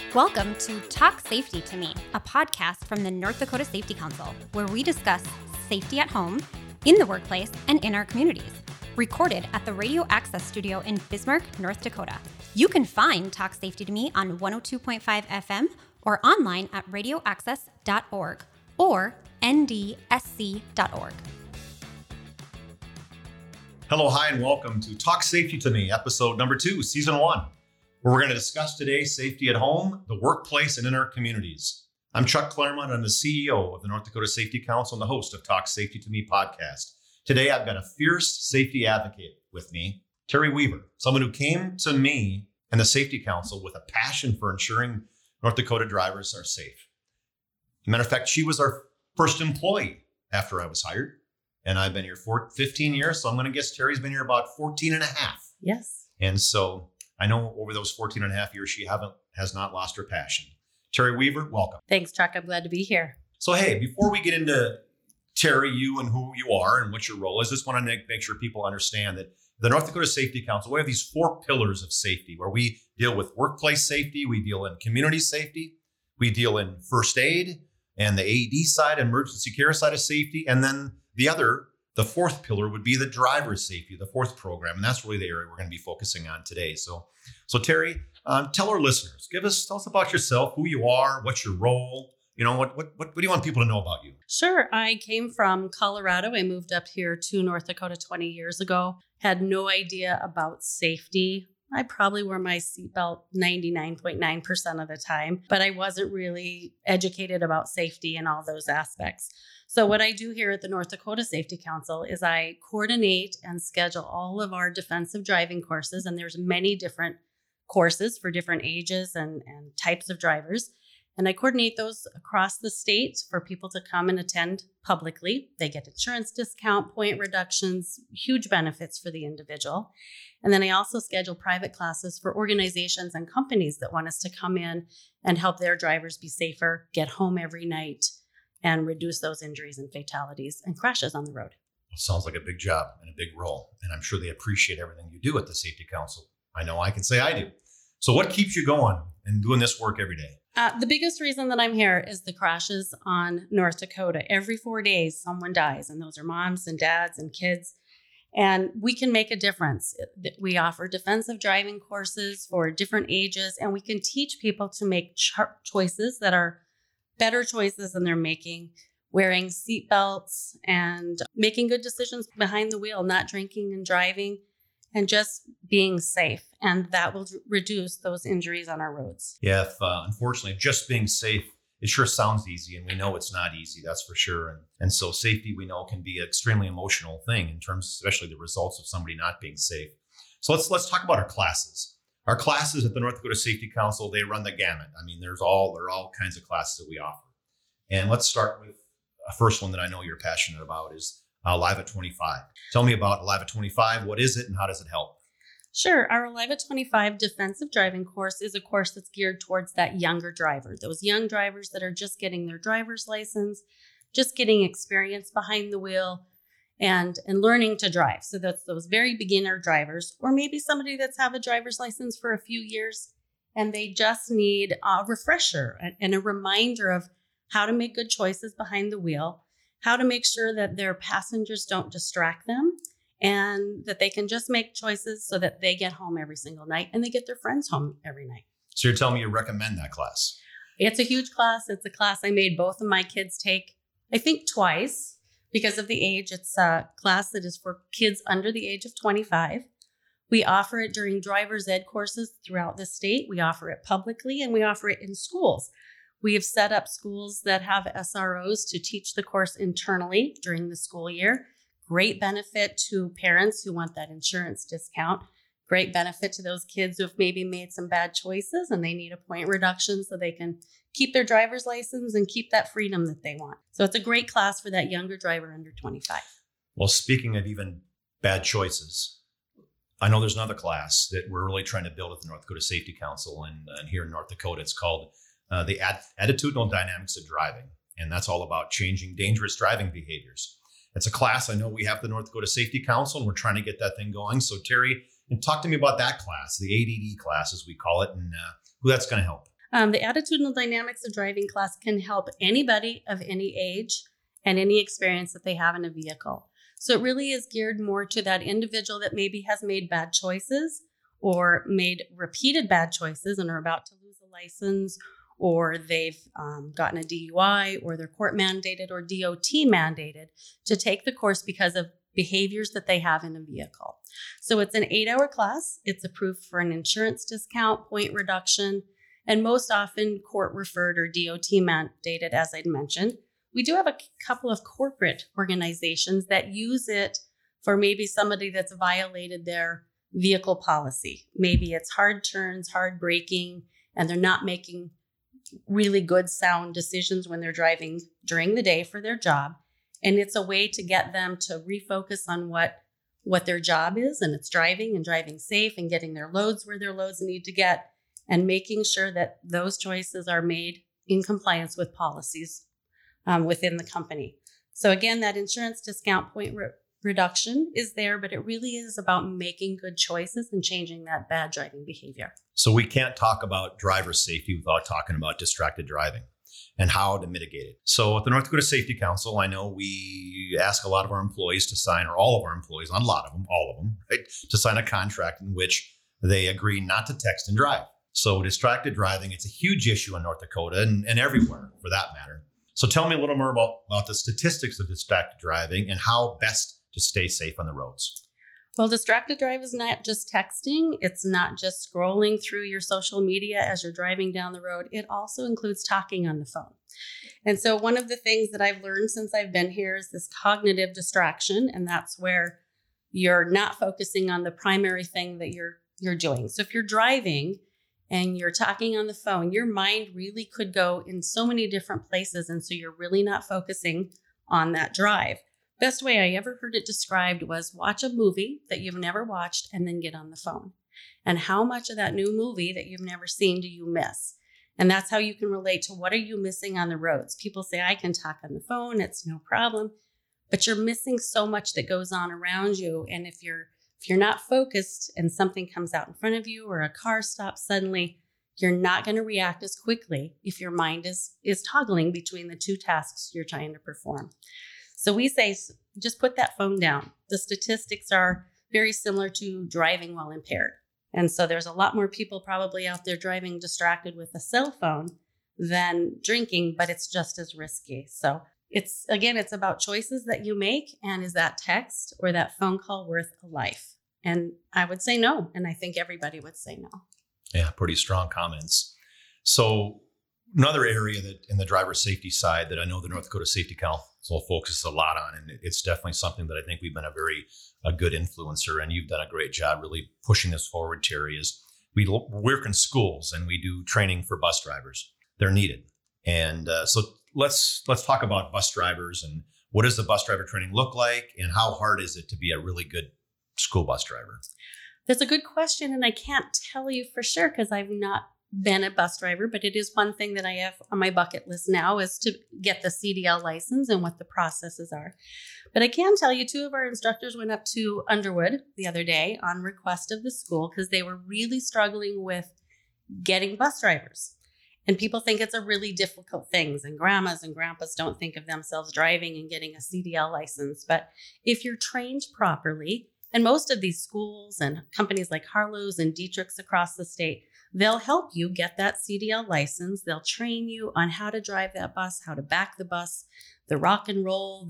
Welcome to Talk Safety to Me, a podcast from the North Dakota Safety Council, where we discuss safety at home, in the workplace, and in our communities. Recorded at the Radio Access Studio in Bismarck, North Dakota. You can find Talk Safety to Me on 102.5 FM or online at radioaccess.org or ndsc.org. Hello, hi, and welcome to Talk Safety to Me, episode number 2, season 1. Where we're going to discuss today safety at home, the workplace, and in our communities. I'm Chuck Claremont. I'm the CEO of the North Dakota Safety Council and the host of Talk Safety to Me podcast. Today, I've got a fierce safety advocate with me, Terry Weaver, someone who came to me and the Safety Council with a passion for ensuring North Dakota drivers are safe. As a matter of fact, she was our first employee after I was hired, and I've been here for 15 years, so I'm going to guess Terry's been here about 14 and a half. Yes. And so I know over those 14 and a half years, she has not lost her passion. Terry Weaver, welcome. Thanks, Chuck. I'm glad to be here. So, hey, before we get into Terry, you and who you are and what your role is, I just want to make sure people understand that the North Dakota Safety Council, we have these 4 pillars of safety where we deal with workplace safety, we deal in community safety, we deal in first aid and the AED side, emergency care side of safety, and then the 4th pillar would be the driver safety, the 4th program. And that's really the area we're going to be focusing on today. So Terry, tell our listeners, tell us about yourself, who you are, what's your role, what do you want people to know about you? Sure. I came from Colorado. I moved up here to North Dakota 20 years ago. Had no idea about safety. I probably wore my seatbelt 99.9% of the time, but I wasn't really educated about safety and all those aspects. So what I do here at the North Dakota Safety Council is I coordinate and schedule all of our defensive driving courses, and there's many different courses for different ages and types of drivers. And I coordinate those across the state for people to come and attend publicly. They get insurance discount, point reductions, huge benefits for the individual. And then I also schedule private classes for organizations and companies that want us to come in and help their drivers be safer, get home every night, and reduce those injuries and fatalities and crashes on the road. Well, sounds like a big job and a big role. And I'm sure they appreciate everything you do at the Safety Council. I know I can say I do. So what keeps you going and doing this work every day? The biggest reason that I'm here is the crashes on North Dakota. Every 4 days, someone dies, and those are moms and dads and kids. And we can make a difference. We offer defensive driving courses for different ages, and we can teach people to make choices that are better choices than they're making, wearing seatbelts and making good decisions behind the wheel, not drinking and driving, and just being safe. And that will reduce those injuries on our roads. Yeah, unfortunately, just being safe, it sure sounds easy, and we know it's not easy, that's for sure. And so safety, we know, can be an extremely emotional thing in terms, especially the results of somebody not being safe. So let's talk about our classes. Our classes at the North Dakota Safety Council, they run the gamut. I mean, there are all kinds of classes that we offer. And let's start with a first one that I know you're passionate about is Live at 25. Tell me about Live at 25. What is it and how does it help? Sure. Our Live at 25 defensive driving course is a course that's geared towards that younger driver, those young drivers that are just getting their driver's license, just getting experience behind the wheel and learning to drive. So that's those very beginner drivers, or maybe somebody that's have a driver's license for a few years and they just need a refresher and a reminder of how to make good choices behind the wheel, how to make sure that their passengers don't distract them, and that they can just make choices so that they get home every single night and they get their friends home every night. So you're telling me you recommend that class? It's a huge class. It's a class I made both of my kids take, I think twice because of the age. It's a class that is for kids under the age of 25. We offer it during driver's ed courses throughout the state. We offer it publicly and we offer it in schools. We have set up schools that have SROs to teach the course internally during the school year. Great benefit to parents who want that insurance discount. Great benefit to those kids who have maybe made some bad choices and they need a point reduction so they can keep their driver's license and keep that freedom that they want. So it's a great class for that younger driver under 25. Well, speaking of even bad choices, I know there's another class that we're really trying to build at the North Dakota Safety Council and here in North Dakota. It's called the Attitudinal Dynamics of Driving. And that's all about changing dangerous driving behaviors. It's a class I know we have the North Dakota Safety Council, and we're trying to get that thing going. So Terry, talk to me about that class, the ADD class as we call it, and who that's going to help. The attitudinal dynamics of driving class can help anybody of any age and any experience that they have in a vehicle. So it really is geared more to that individual that maybe has made bad choices or made repeated bad choices and are about to lose a license, or they've gotten a DUI, or they're court mandated or DOT mandated to take the course because of behaviors that they have in a vehicle. So it's an 8-hour class. It's approved for an insurance discount, point reduction, and most often court referred or DOT mandated, as I'd mentioned. We do have a couple of corporate organizations that use it for maybe somebody that's violated their vehicle policy. Maybe it's hard turns, hard braking, and they're not making really good sound decisions when they're driving during the day for their job. And it's a way to get them to refocus on what their job is, and it's driving and driving safe and getting their loads where their loads need to get, and making sure that those choices are made in compliance with policies within the company. So again, that insurance discount point reduction is there, but it really is about making good choices and changing that bad driving behavior. So we can't talk about driver safety without talking about distracted driving and how to mitigate it. So at the North Dakota Safety Council, I know we ask a lot of our employees to sign, or all of our employees, not a lot of them, all of them, right, to sign a contract in which they agree not to text and drive. So distracted driving, it's a huge issue in North Dakota and everywhere for that matter. So tell me a little more about the statistics of distracted driving and how best to stay safe on the roads. Well, distracted drive is not just texting. It's not just scrolling through your social media as you're driving down the road. It also includes talking on the phone. And so one of the things that I've learned since I've been here is this cognitive distraction. And that's where you're not focusing on the primary thing that you're doing. So if you're driving and you're talking on the phone, your mind really could go in so many different places. And so you're really not focusing on that drive. Best way I ever heard it described was watch a movie that you've never watched and then get on the phone. And how much of that new movie that you've never seen do you miss? And that's how you can relate to what are you missing on the roads. People say, I can talk on the phone, it's no problem. But you're missing so much that goes on around you. And if you're not focused and something comes out in front of you or a car stops suddenly, you're not going to react as quickly if your mind is toggling between the two tasks you're trying to perform. So we say, just put that phone down. The statistics are very similar to driving while impaired. And so there's a lot more people probably out there driving distracted with a cell phone than drinking, but it's just as risky. So it's about choices that you make. And is that text or that phone call worth a life? And I would say no. And I think everybody would say no. Yeah, pretty strong comments. So another area that in the driver safety side that I know the North Dakota Safety Council focuses a lot on, and it's definitely something that I think we've been a good influencer, and you've done a great job really pushing this forward, Terry, is we work in schools and we do training for bus drivers. They're needed. And so let's talk about bus drivers and what does the bus driver training look like and how hard is it to be a really good school bus driver? That's a good question. And I can't tell you for sure because I've not been a bus driver, but it is one thing that I have on my bucket list now is to get the CDL license and what the processes are. But I can tell you 2 of our instructors went up to Underwood the other day on request of the school because they were really struggling with getting bus drivers. And people think it's a really difficult thing. And grandmas and grandpas don't think of themselves driving and getting a CDL license. But if you're trained properly, and most of these schools and companies like Harlow's and Dietrich's across the state, they'll help you get that CDL license. They'll train you on how to drive that bus, how to back the bus, the rock and roll,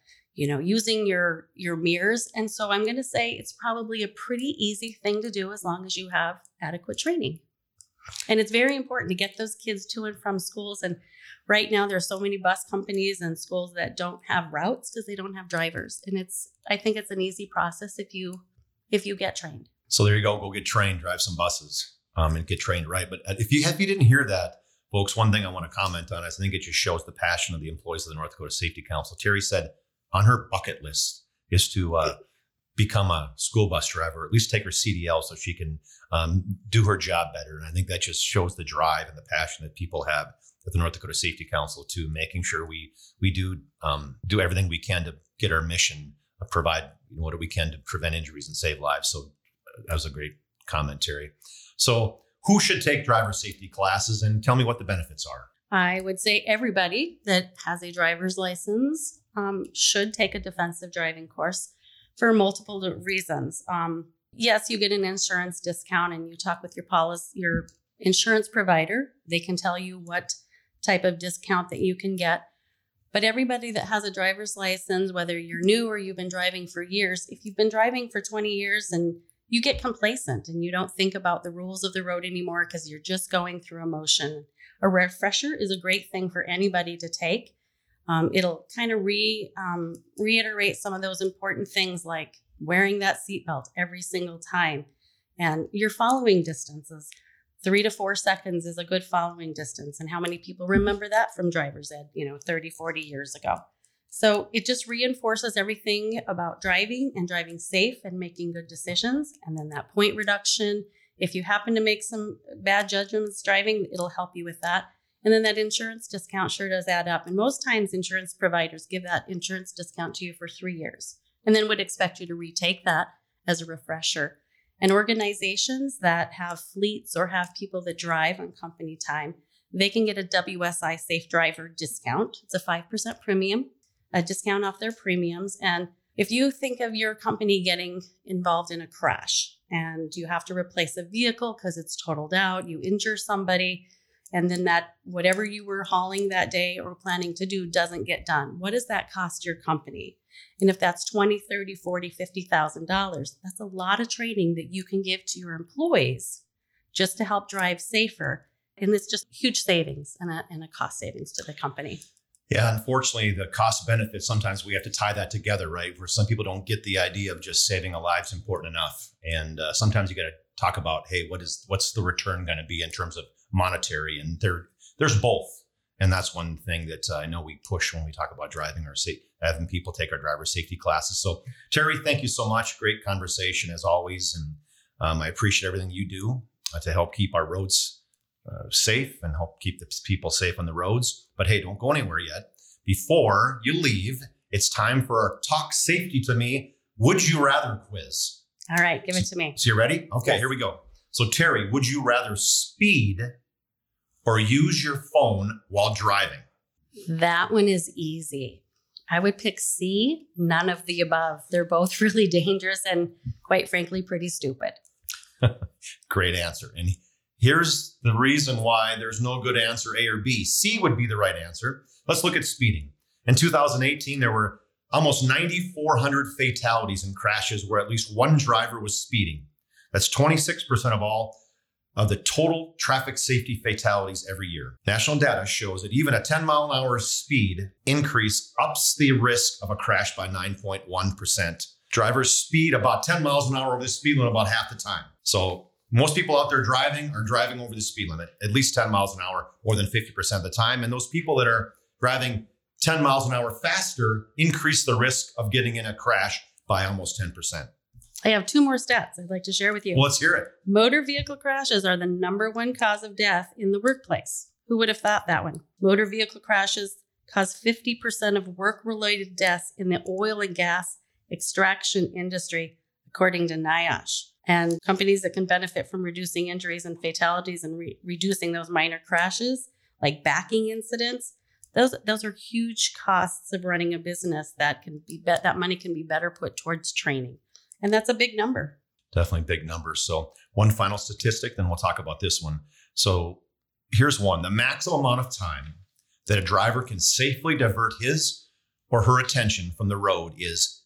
using your mirrors. And so I'm going to say it's probably a pretty easy thing to do as long as you have adequate training. And it's very important to get those kids to and from schools. And right now there are so many bus companies and schools that don't have routes because they don't have drivers. And I think it's an easy process if you get trained. So there you go get trained, drive some buses and get trained right. But if you didn't hear that, folks, one thing I want to comment on is I think it just shows the passion of the employees of the North Dakota Safety Council. Terry said on her bucket list is to become a school bus driver, or at least take her CDL so she can do her job better. And I think that just shows the drive and the passion that people have at the North Dakota Safety Council to making sure we do everything we can to get our mission, provide what we can to prevent injuries and save lives. So that was a great comment, Terry. So who should take driver safety classes, and tell me what the benefits are. I would say everybody that has a driver's license should take a defensive driving course for multiple reasons. Yes, you get an insurance discount and you talk with your insurance provider. They can tell you what type of discount that you can get. But everybody that has a driver's license, whether you're new or you've been driving for years, if you've been driving for 20 years and you get complacent and you don't think about the rules of the road anymore because you're just going through emotion, a refresher is a great thing for anybody to take. It'll kind of reiterate some of those important things like wearing that seatbelt every single time and your following distances. 3 to 4 seconds is a good following distance. And how many people remember that from driver's ed, 30, 40 years ago? So it just reinforces everything about driving and driving safe and making good decisions. And then that point reduction, if you happen to make some bad judgments driving, it'll help you with that. And then that insurance discount sure does add up. And most times insurance providers give that insurance discount to you for 3 years and then would expect you to retake that as a refresher. And organizations that have fleets or have people that drive on company time, they can get a WSI Safe Driver discount. It's a 5% premium, a discount off their premiums. And if you think of your company getting involved in a crash and you have to replace a vehicle because it's totaled out, you injure somebody, and then that whatever you were hauling that day or planning to do doesn't get done, what does that cost your company? And if that's $20,000, $30,000, $40,000, $50,000, that's a lot of training that you can give to your employees just to help drive safer. And it's just huge savings and a cost savings to the company. Yeah, unfortunately, the cost benefit, sometimes we have to tie that together, right? Where some people don't get the idea of just saving a life is important enough. And sometimes you got to talk about, hey, what's the return going to be in terms of monetary? And there's both. And that's one thing that I know we push when we talk about driving or having people take our driver safety classes. So Terry, thank you so much. Great conversation as always. And I appreciate everything you do to help keep our roads safe and help keep the people safe on the roads. But hey, don't go anywhere yet. Before you leave, it's time for our Talk Safety to Me Would You Rather quiz. All right, give it to me. So you ready? Okay, Yes. Here we go. So Terry, would you rather speed or use your phone while driving? That one is easy. I would pick C, none of the above. They're both really dangerous and quite frankly, pretty stupid. Great answer. And here's the reason why there's no good answer, A or B. C would be the right answer. Let's look at speeding. In 2018, there were almost 9,400 fatalities and crashes where at least one driver was speeding. That's 26% of all of the total traffic safety fatalities every year. National data shows that even a 10-mile-an-hour speed increase ups the risk of a crash by 9.1%. Drivers speed about 10 miles an hour over the speed limit about half the time. So most people out there driving are driving over the speed limit, at least 10 miles an hour, more than 50% of the time. And those people that are driving 10 miles an hour faster increase the risk of getting in a crash by almost 10%. I have 2 more stats I'd like to share with you. Well, let's hear it. Motor vehicle crashes are the number one cause of death in the workplace. Who would have thought that one? Motor vehicle crashes cause 50% of work-related deaths in the oil and gas extraction industry, according to NIOSH. And companies that can benefit from reducing injuries and fatalities and reducing those minor crashes, like backing incidents, those are huge costs of running a business that money can be better put towards training. And that's a big number. Definitely big numbers. So one final statistic, then we'll talk about this one. So here's one. The maximum amount of time that a driver can safely divert his or her attention from the road is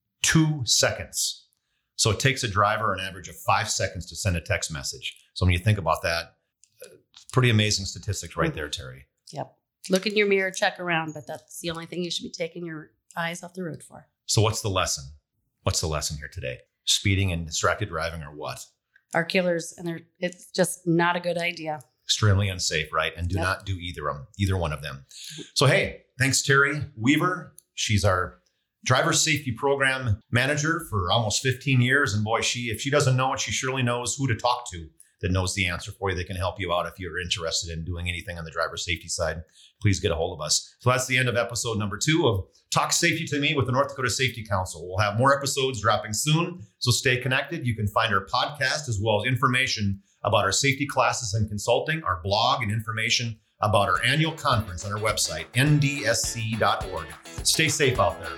2 seconds. So it takes a driver an average of 5 seconds to send a text message. So when you think about that, pretty amazing statistics right there, Terry. Yep. Look in your mirror, check around, but that's the only thing you should be taking your eyes off the road for. So what's the lesson? What's the lesson here today? Speeding and distracted driving are what? Are killers, and it's just not a good idea. Extremely unsafe, right? And do not do either one of them. So, hey, thanks, Terry Weaver. She's our driver safety program manager for almost 15 years. And boy, if she doesn't know it, she surely knows who to talk to that knows the answer for you. They can help you out if you're interested in doing anything on the driver safety side. Please get a hold of us. So that's the end of episode number 2 of Talk Safety to Me with the North Dakota Safety Council. We'll have more episodes dropping soon, so stay connected. You can find our podcast as well as information about our safety classes and consulting, our blog, and information about our annual conference on our website, ndsc.org. Stay safe out there.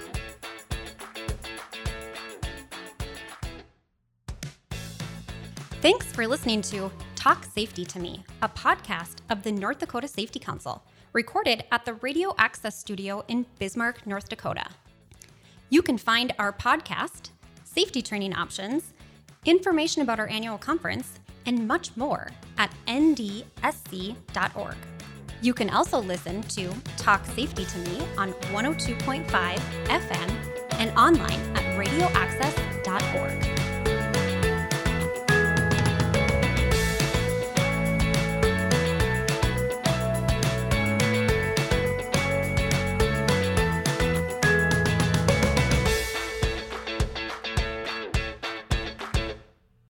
Thanks for listening to Talk Safety to Me, a podcast of the North Dakota Safety Council, recorded at the Radio Access Studio in Bismarck, North Dakota. You can find our podcast, safety training options, information about our annual conference, and much more at ndsc.org. You can also listen to Talk Safety to Me on 102.5 FM and online at radioaccess.org.